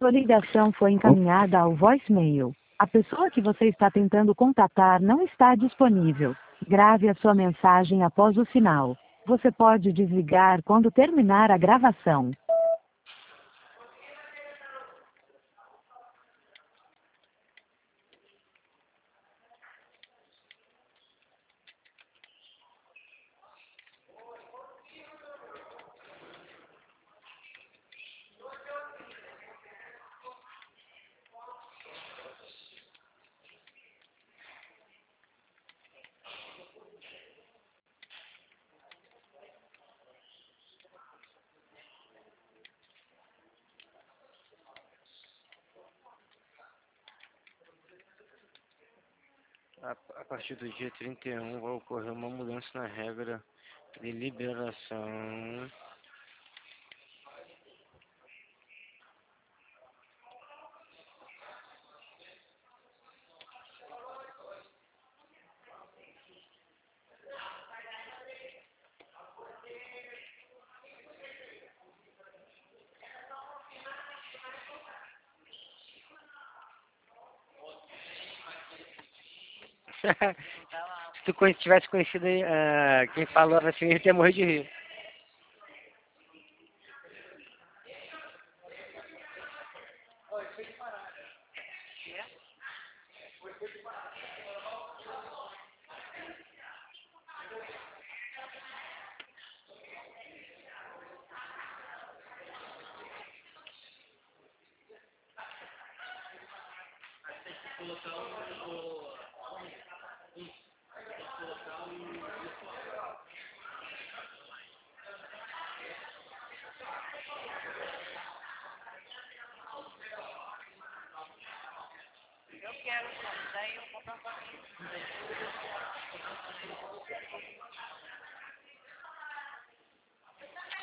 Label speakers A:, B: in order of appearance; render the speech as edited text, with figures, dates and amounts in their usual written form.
A: Sua ligação foi encaminhada ao voicemail. A pessoa que você está tentando contatar não está disponível. Grave a sua mensagem após o sinal. Você pode desligar quando terminar a gravação.
B: A partir do dia 31 vai ocorrer uma mudança na regra de liberação Se tu tivesse conhecido quem falou assim, eu ia morrer de rir.
C: Eu quero, daí eu vou comprar um pouquinho.